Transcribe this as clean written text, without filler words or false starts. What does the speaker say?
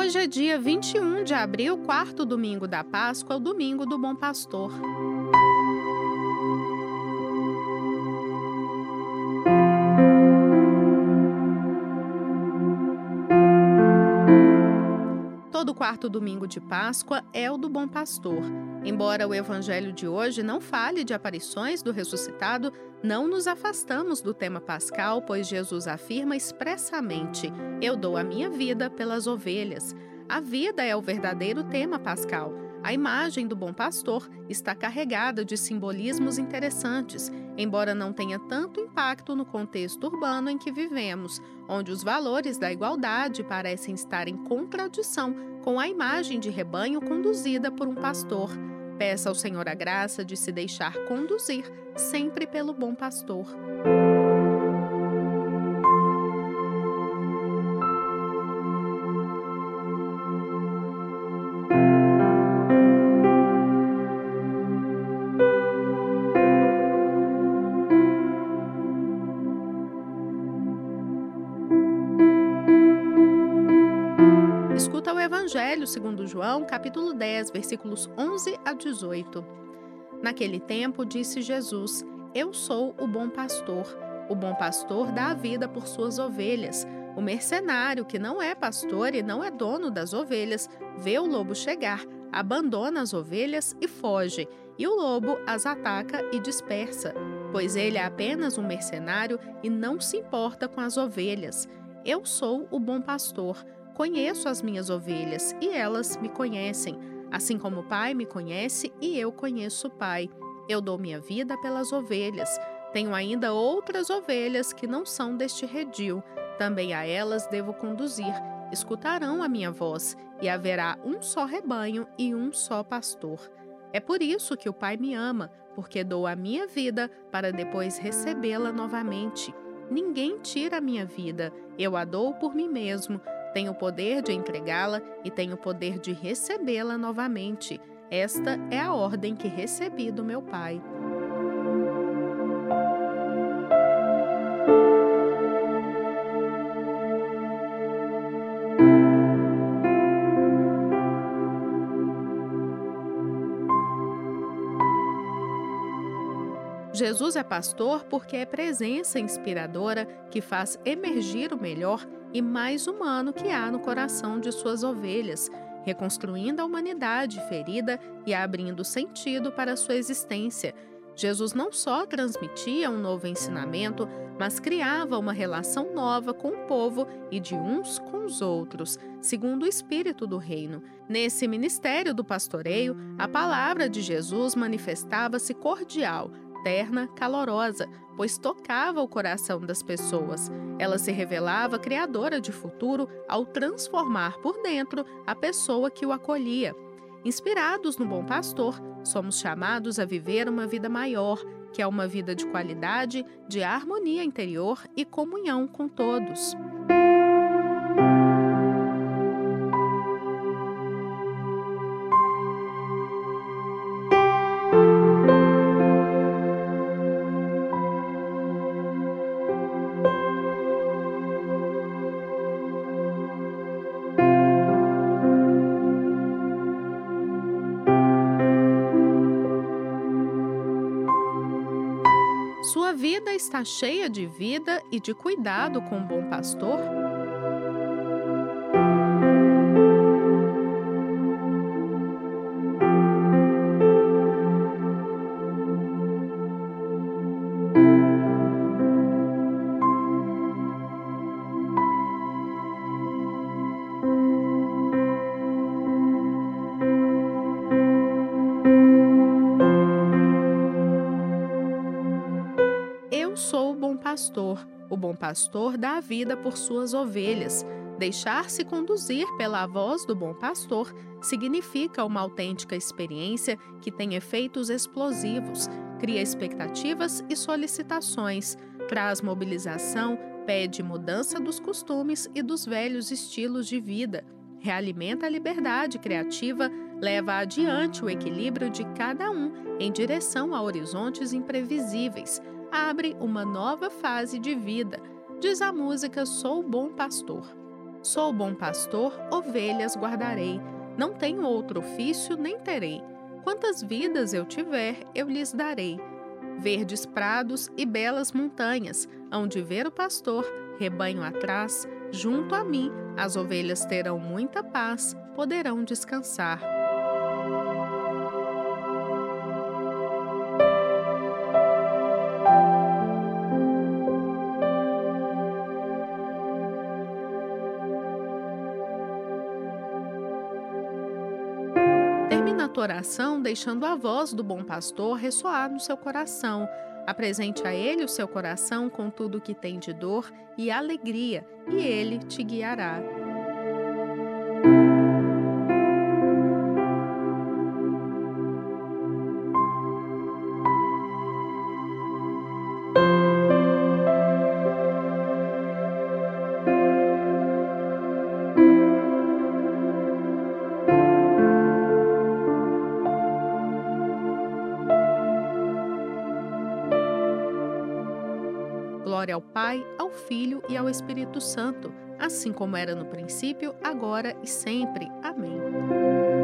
Hoje é dia 21 de abril, quarto domingo da Páscoa, o domingo do Bom Pastor. Todo quarto domingo de Páscoa é o do Bom Pastor. Embora o evangelho de hoje não fale de aparições do ressuscitado, não nos afastamos do tema pascal, pois Jesus afirma expressamente: "Eu dou a minha vida pelas ovelhas". A vida é o verdadeiro tema pascal. A imagem do Bom Pastor está carregada de simbolismos interessantes, embora não tenha tanto impacto no contexto urbano em que vivemos, onde os valores da igualdade parecem estar em contradição com a imagem de rebanho conduzida por um pastor. Peça ao Senhor a graça de se deixar conduzir sempre pelo Bom Pastor. Escuta o Evangelho segundo João, capítulo 10, versículos 11 a 18. Naquele tempo disse Jesus: "Eu sou o bom pastor. O bom pastor dá a vida por suas ovelhas. O mercenário, que não é pastor e não é dono das ovelhas, vê o lobo chegar, abandona as ovelhas e foge, e o lobo as ataca e dispersa, pois ele é apenas um mercenário e não se importa com as ovelhas. Eu sou o bom pastor. Conheço as minhas ovelhas e elas me conhecem, assim como o Pai me conhece e eu conheço o Pai. Eu dou minha vida pelas ovelhas. Tenho ainda outras ovelhas que não são deste redil. Também a elas devo conduzir. Escutarão a minha voz e haverá um só rebanho e um só pastor. É por isso que o Pai me ama, porque dou a minha vida para depois recebê-la novamente. Ninguém tira a minha vida, eu a dou por mim mesmo. Tenho o poder de entregá-la e tenho o poder de recebê-la novamente. Esta é a ordem que recebi do meu Pai." Jesus é pastor porque é presença inspiradora que faz emergir o melhor e mais humano que há no coração de suas ovelhas, reconstruindo a humanidade ferida e abrindo sentido para sua existência. Jesus não só transmitia um novo ensinamento, mas criava uma relação nova com o povo e de uns com os outros, segundo o espírito do reino. Nesse ministério do pastoreio, a palavra de Jesus manifestava-se cordial, terna, calorosa, pois tocava o coração das pessoas. Ela se revelava criadora de futuro ao transformar por dentro a pessoa que o acolhia. Inspirados no Bom Pastor, somos chamados a viver uma vida maior, que é uma vida de qualidade, de harmonia interior e comunhão com todos. Sua vida está cheia de vida e de cuidado com o Bom Pastor? Eu sou o bom pastor. O bom pastor dá a vida por suas ovelhas. Deixar-se conduzir pela voz do bom pastor significa uma autêntica experiência que tem efeitos explosivos, cria expectativas e solicitações, traz mobilização, pede mudança dos costumes e dos velhos estilos de vida, realimenta a liberdade criativa, leva adiante o equilíbrio de cada um em direção a horizontes imprevisíveis, abre uma nova fase de vida. Diz a música Sou Bom Pastor. Sou o bom pastor, ovelhas guardarei. Não tenho outro ofício nem terei. Quantas vidas eu tiver, eu lhes darei. Verdes prados e belas montanhas, hão de ver o pastor, rebanho atrás, junto a mim, as ovelhas terão muita paz, poderão descansar. Termina a tua oração deixando a voz do bom pastor ressoar no seu coração. Apresente a ele o seu coração com tudo o que tem de dor e alegria, e ele te guiará. Glória ao Pai, ao Filho e ao Espírito Santo, assim como era no princípio, agora e sempre. Amém.